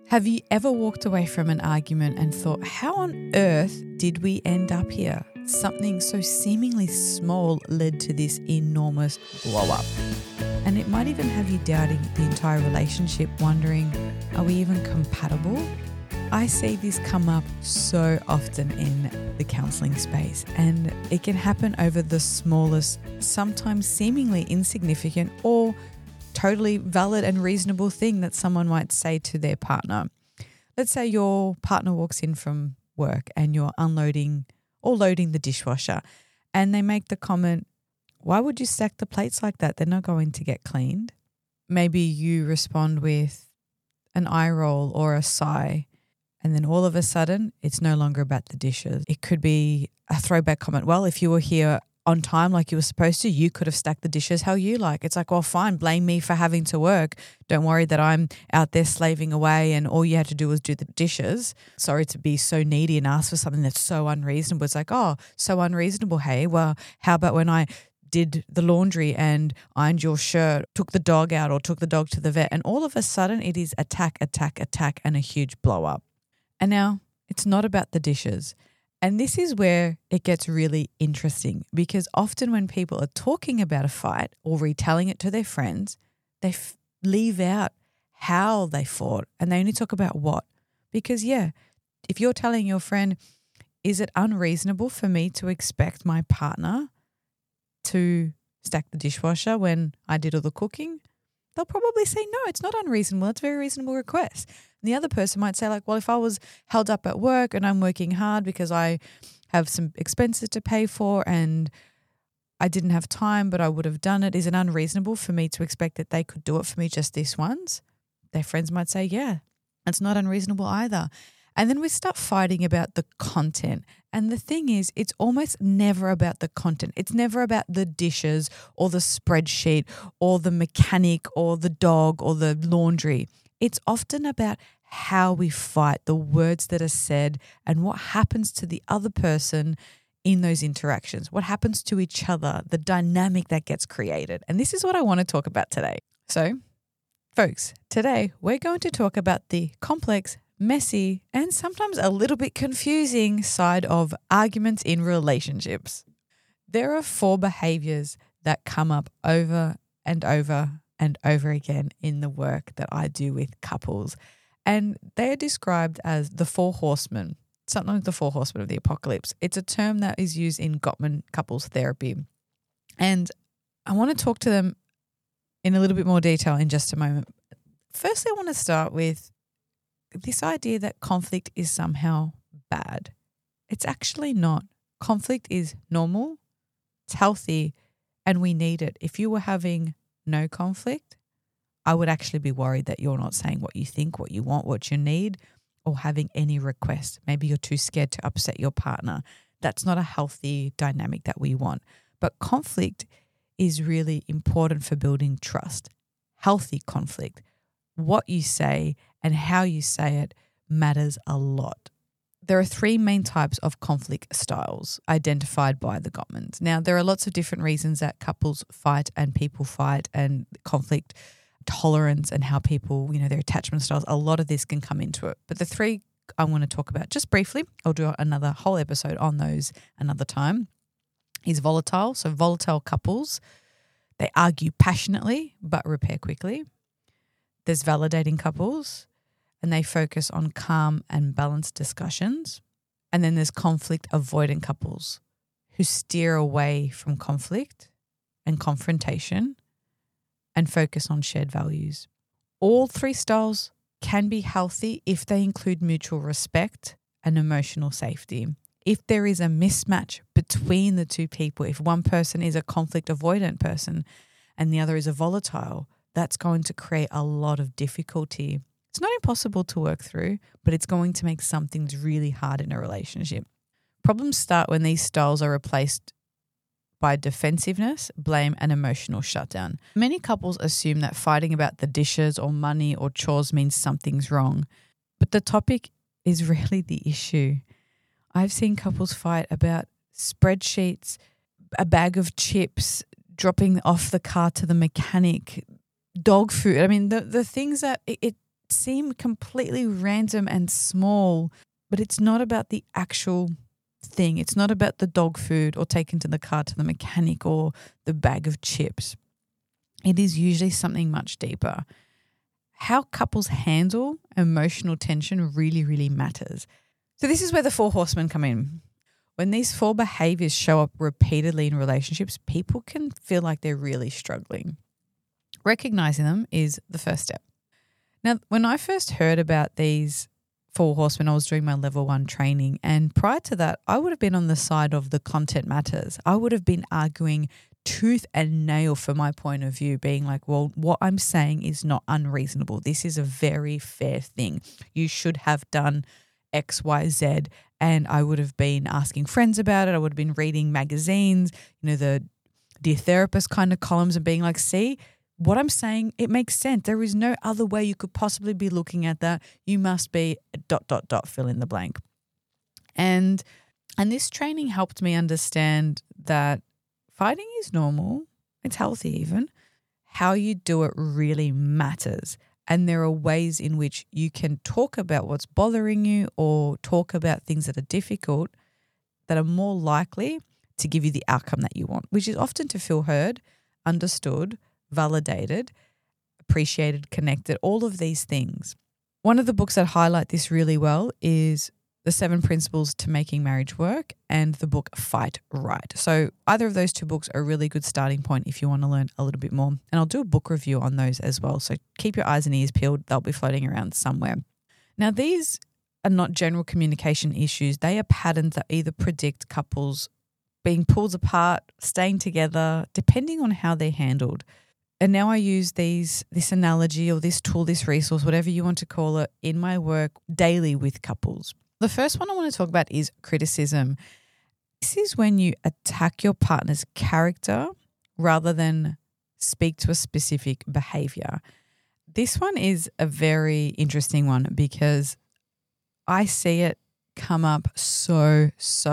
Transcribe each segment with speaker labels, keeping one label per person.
Speaker 1: Have you ever walked away from an argument and thought, how on earth did we end up here? Something so seemingly small led to this enormous blow up. And it might even have you doubting the entire relationship, wondering, are we even compatible? I see this come up so often in the counselling space, and it can happen over the smallest, sometimes seemingly insignificant or totally valid and reasonable thing that someone might say to their partner. Let's say your partner walks in from work and you're unloading or loading the dishwasher, and they make the comment, why would you stack the plates like that? They're not going to get cleaned. Maybe you respond with an eye roll or a sigh, and then all of a sudden it's no longer about the dishes. It could be a throwback comment. Well, if you were here on time like you were supposed to, you could have stacked the dishes how you like. It's like, well, fine, blame me for having to work. Don't worry that I'm out there slaving away and all you had to do was do the dishes. Sorry to be so needy and ask for something that's so unreasonable. It's like, oh, so unreasonable. Hey, well, how about when I did the laundry and ironed your shirt, took the dog out or took the dog to the vet, and all of a sudden it is attack, and a huge blow up. And now it's not about the dishes. And this is where it gets really interesting, because often when people are talking about a fight or retelling it to their friends, they leave out how they fought and they only talk about what. Because, yeah, if you're telling your friend, is it unreasonable for me to expect my partner to stack the dishwasher when I did all the cooking? They'll probably say, no, it's not unreasonable. It's a very reasonable request. And the other person might say, like, well, if I was held up at work and I'm working hard because I have some expenses to pay for and I didn't have time, but I would have done it, is it unreasonable for me to expect that they could do it for me just this once? Their friends might say, yeah, it's not unreasonable either. And then we start fighting about the content. And the thing is, it's almost never about the content. It's never about the dishes or the spreadsheet or the mechanic or the dog or the laundry. It's often about how we fight, the words that are said, and what happens to the other person in those interactions, what happens to each other, the dynamic that gets created. And this is what I want to talk about today. So, folks, today we're going to talk about the complex, messy, and sometimes a little bit confusing side of arguments in relationships. There are 4 behaviors that come up over and over and over again in the work that I do with couples. And they are described as the 4 horsemen, sometimes the 4 horsemen of the apocalypse. It's a term that is used in Gottman couples therapy. And I want to talk to them in a little bit more detail in just a moment. Firstly, I want to start with this idea that conflict is somehow bad. It's actually not. Conflict is normal, it's healthy, and we need it. If you were having no conflict, I would actually be worried that you're not saying what you think, what you want, what you need, or having any requests. Maybe you're too scared to upset your partner. That's not a healthy dynamic that we want. But conflict is really important for building trust. Healthy conflict. What you say and how you say it matters a lot. There are 3 main types of conflict styles identified by the Gottmans. Now, there are lots of different reasons that couples fight and people fight, and conflict tolerance and how people, their attachment styles. A lot of this can come into it. But the 3 I want to talk about just briefly, I'll do another whole episode on those another time, is volatile. So volatile couples, they argue passionately but repair quickly. There's validating couples, and they focus on calm and balanced discussions. And then there's conflict avoidant couples who steer away from conflict and confrontation and focus on shared values. All 3 styles can be healthy if they include mutual respect and emotional safety. If there is a mismatch between the 2 people, if one person is a conflict avoidant person and the other is a volatile, that's going to create a lot of difficulty. It's not impossible to work through, but it's going to make some things really hard in a relationship. Problems start when these styles are replaced by defensiveness, blame, and emotional shutdown. Many couples assume that fighting about the dishes or money or chores means something's wrong, but the topic is really the issue. I've seen couples fight about spreadsheets, a bag of chips, dropping off the car to the mechanic, dog food. I mean, the things that seem completely random and small, but it's not about the actual thing. It's not about the dog food or taking to the car to the mechanic or the bag of chips. It is usually something much deeper. How couples handle emotional tension really, really matters. So this is where the 4 horsemen come in. When these 4 behaviors show up repeatedly in relationships, people can feel like they're really struggling. Recognizing them is the first step. Now, when I first heard about these 4 horsemen, I was doing my level 1 training, and prior to that, I would have been on the side of the content matters. I would have been arguing tooth and nail for my point of view, being like, well, what I'm saying is not unreasonable. This is a very fair thing. You should have done X, Y, Z. And I would have been asking friends about it. I would have been reading magazines, the Dear Therapist kind of columns, and being like, see, what I'm saying, it makes sense. There is no other way you could possibly be looking at that. You must be ... fill in the blank. And this training helped me understand that fighting is normal. It's healthy even. How you do it really matters. And there are ways in which you can talk about what's bothering you or talk about things that are difficult that are more likely to give you the outcome that you want, which is often to feel heard, understood, validated, appreciated, connected, all of these things. One of the books that highlight this really well is The 7 Principles to Making Marriage Work and the book Fight Right. So either of those 2 books are a really good starting point if you want to learn a little bit more. And I'll do a book review on those as well. So keep your eyes and ears peeled. They'll be floating around somewhere. Now, these are not general communication issues. They are patterns that either predict couples being pulled apart, staying together, depending on how they're handled. And now I use this analogy or this tool, this resource, whatever you want to call it, in my work daily with couples. The first one I want to talk about is criticism. This is when you attack your partner's character rather than speak to a specific behavior. This one is a very interesting one because I see it come up so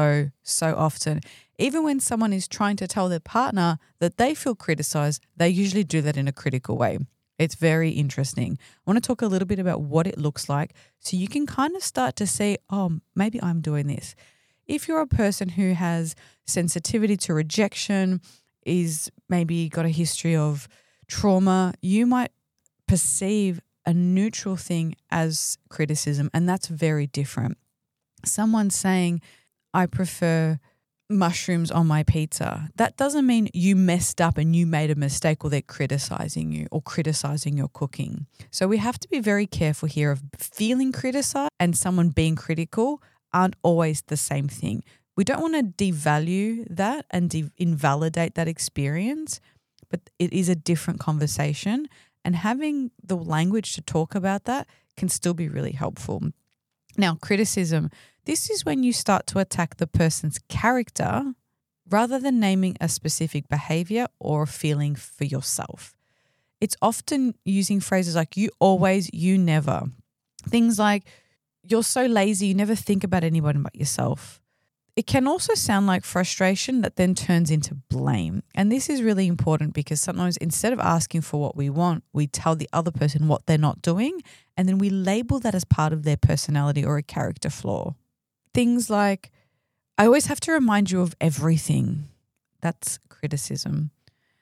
Speaker 1: often. Even when someone is trying to tell their partner that they feel criticized, they usually do that in a critical way. It's very interesting. I want to talk a little bit about what it looks like so you can kind of start to see, oh, maybe I'm doing this. If you're a person who has sensitivity to rejection, is maybe got a history of trauma, you might perceive a neutral thing as criticism, and that's very different. Someone saying, I prefer mushrooms on my pizza, that doesn't mean you messed up and you made a mistake or they're criticizing you or criticizing your cooking. So we have to be very careful here of feeling criticized and someone being critical aren't always the same thing. We don't want to devalue that and invalidate that experience, but it is a different conversation, and having the language to talk about that can still be really helpful. Now, criticism, this is when you start to attack the person's character rather than naming a specific behavior or feeling for yourself. It's often using phrases like you always, you never. Things like you're so lazy, you never think about anybody but yourself. It can also sound like frustration that then turns into blame. And this is really important because sometimes instead of asking for what we want, we tell the other person what they're not doing, and then we label that as part of their personality or a character flaw. Things like, I always have to remind you of everything. That's criticism.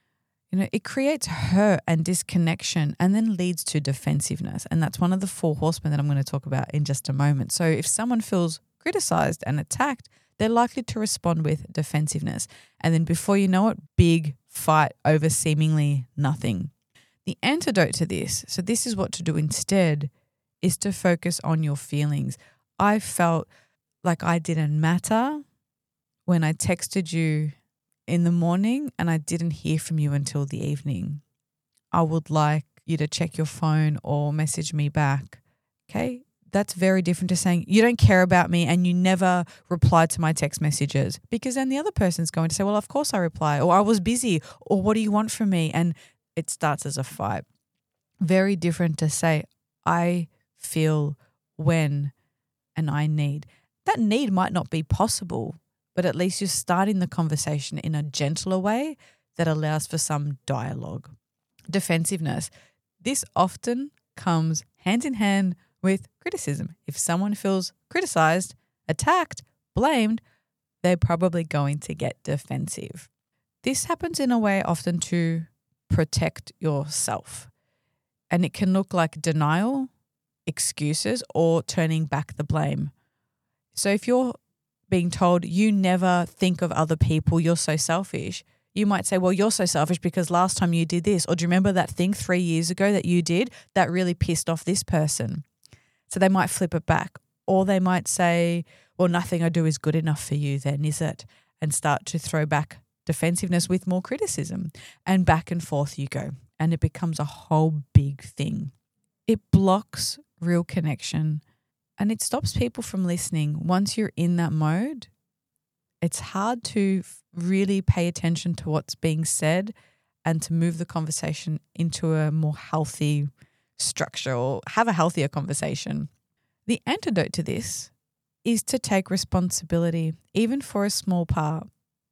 Speaker 1: It creates hurt and disconnection and then leads to defensiveness. And that's one of the 4 horsemen that I'm going to talk about in just a moment. So if someone feels criticized and attacked, they're likely to respond with defensiveness. And then before you know it, big fight over seemingly nothing. The antidote to this, so this is what to do instead, is to focus on your feelings. I felt like I didn't matter when I texted you in the morning and I didn't hear from you until the evening. I would like you to check your phone or message me back. Okay? That's very different to saying you don't care about me and you never replied to my text messages, because then the other person's going to say, well, of course I reply, or I was busy, or what do you want from me? And it starts as a fight. Very different to say I feel when and I need. That need might not be possible, but at least you're starting the conversation in a gentler way that allows for some dialogue. Defensiveness. This often comes hand in hand with criticism. If someone feels criticized, attacked, blamed, they're probably going to get defensive. This happens in a way often to protect yourself. And it can look like denial, excuses, or turning back the blame. So if you're being told you never think of other people, you're so selfish, you might say, well, you're so selfish because last time you did this, or do you remember that thing 3 years ago that you did that really pissed off this person? So they might flip it back, or they might say, well, nothing I do is good enough for you then, is it? And start to throw back defensiveness with more criticism, and back and forth you go. And it becomes a whole big thing. It blocks real connection and it stops people from listening. Once you're in that mode, it's hard to really pay attention to what's being said and to move the conversation into a more healthy structure or have a healthier conversation. The antidote to this is to take responsibility, even for a small part.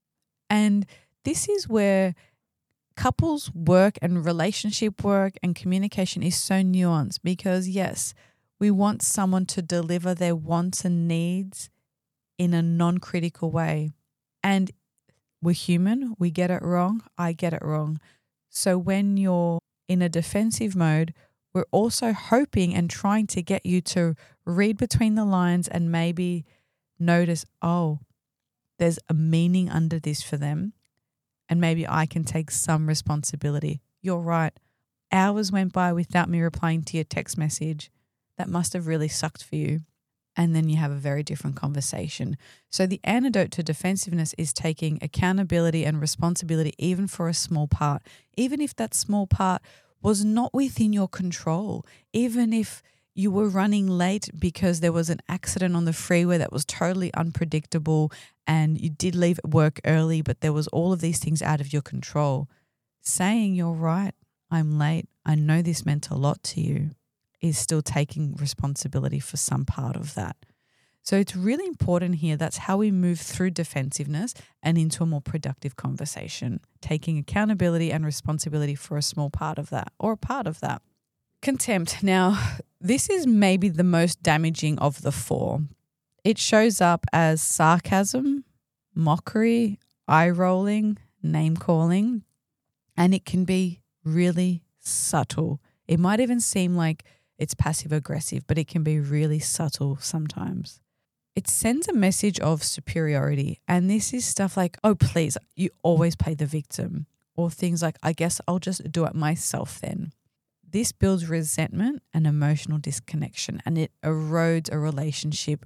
Speaker 1: And this is where couples work and relationship work and communication is so nuanced, because yes, we want someone to deliver their wants and needs in a non-critical way. And we're human, we get it wrong, I get it wrong. So when you're in a defensive mode, we're also hoping and trying to get you to read between the lines and maybe notice, oh, there's a meaning under this for them. And maybe I can take some responsibility. You're right. Hours went by without me replying to your text message. That must have really sucked for you. And then you have a very different conversation. So the antidote to defensiveness is taking accountability and responsibility even for a small part. Even if that small part was not within your control. Even if you were running late because there was an accident on the freeway that was totally unpredictable and you did leave work early, but there was all of these things out of your control. Saying, you're right, I'm late, I know this meant a lot to you, is still taking responsibility for some part of that. So it's really important here. That's how we move through defensiveness and into a more productive conversation, taking accountability and responsibility for a small part of that or a part of that. Contempt. Now, this is maybe the most damaging of the four. It shows up as sarcasm, mockery, eye-rolling, name-calling, and it can be really subtle. It might even seem like it's passive-aggressive, but it can be really subtle sometimes. It sends a message of superiority, and this is stuff like, oh, please, you always play the victim, or things like, I guess I'll just do it myself then. This builds resentment and emotional disconnection, and it erodes a relationship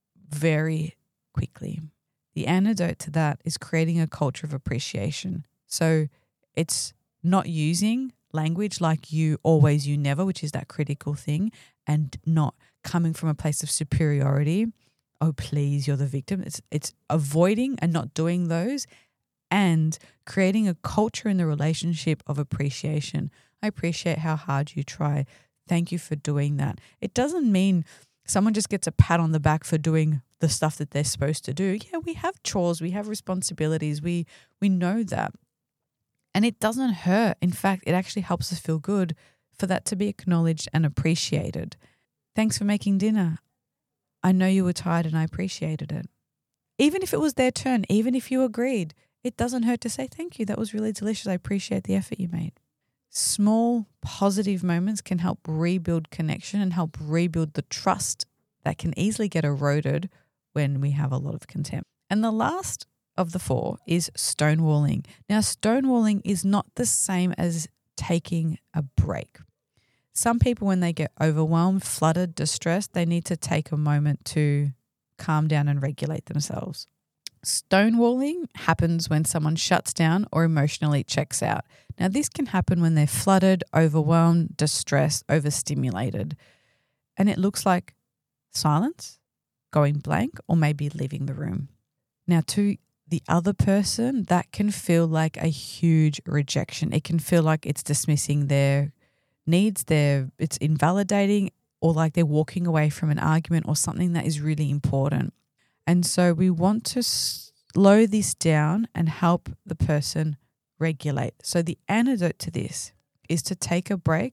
Speaker 1: very quickly. The antidote to that is creating a culture of appreciation. So it's not using language like you always, you never, which is that critical thing, and not coming from a place of superiority. Oh, please, you're the victim. It's avoiding and not doing those, and creating a culture in the relationship of appreciation. I appreciate how hard you try. Thank you for doing that. It doesn't mean someone just gets a pat on the back for doing the stuff that they're supposed to do. Yeah, we have chores, we have responsibilities, we know that. And it doesn't hurt. In fact, it actually helps us feel good for that to be acknowledged and appreciated. Thanks for making dinner. I know you were tired and I appreciated it. Even if it was their turn, even if you agreed, it doesn't hurt to say thank you. That was really delicious. I appreciate the effort you made. Small positive moments can help rebuild connection and help rebuild the trust that can easily get eroded when we have a lot of contempt. And the last of the four is stonewalling. Now, stonewalling is not the same as taking a break. Some people, when they get overwhelmed, flooded, distressed, they need to take a moment to calm down and regulate themselves. Stonewalling happens when someone shuts down or emotionally checks out. Now, this can happen when they're flooded, overwhelmed, distressed, overstimulated. And it looks like silence, going blank, or maybe leaving the room. Now, to the other person, that can feel like a huge rejection. It can feel like it's dismissing their needs, it's invalidating, or like they're walking away from an argument or something that is really important. And so we want to slow this down and help the person regulate. So the antidote to this is to take a break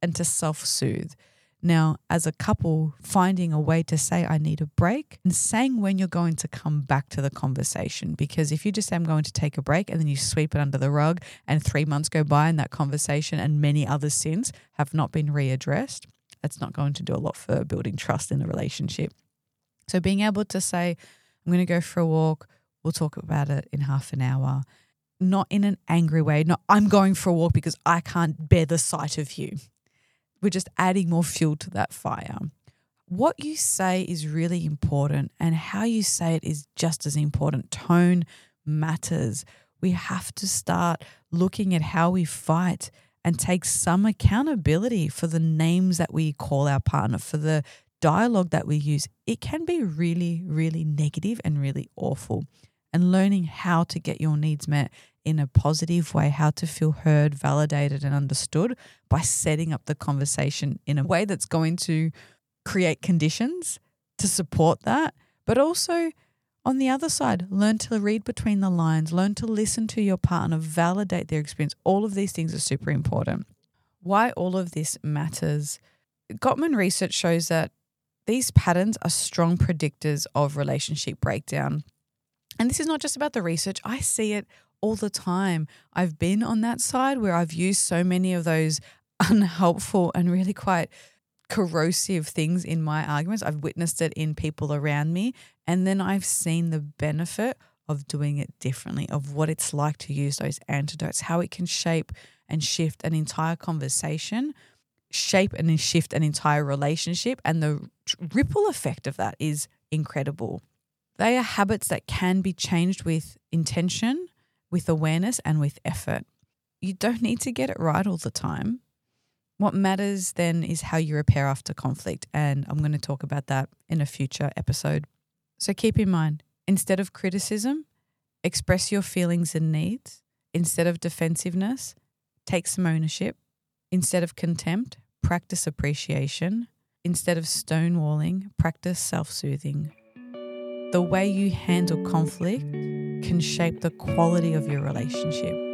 Speaker 1: and to self-soothe. Now, as a couple, finding a way to say, I need a break, and saying when you're going to come back to the conversation. Because if you just say, I'm going to take a break, and then you sweep it under the rug and 3 months go by and that conversation and many others since have not been readdressed, that's not going to do a lot for building trust in the relationship. So being able to say, I'm going to go for a walk, we'll talk about it in half an hour, not in an angry way, not I'm going for a walk because I can't bear the sight of you. We're just adding more fuel to that fire. What you say is really important, and how you say it is just as important. Tone matters. We have to start looking at how we fight and take some accountability for the names that we call our partner, for the dialogue that we use. It can be really, really negative and really awful. And learning how to get your needs met in a positive way, how to feel heard, validated, and understood by setting up the conversation in a way that's going to create conditions to support that. But also on the other side, learn to read between the lines, learn to listen to your partner, validate their experience. All of these things are super important. Why all of this matters. Gottman research shows that these patterns are strong predictors of relationship breakdown. And this is not just about the research. I see it all the time. I've been on that side where I've used so many of those unhelpful and really quite corrosive things in my arguments. I've witnessed it in people around me, and then I've seen the benefit of doing it differently, of what it's like to use those antidotes, how it can shape and shift an entire conversation, shape and shift an entire relationship, and the ripple effect of that is incredible. They are habits that can be changed with intention, with awareness, and with effort. You don't need to get it right all the time. What matters then is how you repair after conflict, and I'm going to talk about that in a future episode. So keep in mind, instead of criticism, express your feelings and needs. Instead of defensiveness, take some ownership. Instead of contempt, practice appreciation. Instead of stonewalling, practice self-soothing. The way you handle conflict can shape the quality of your relationship.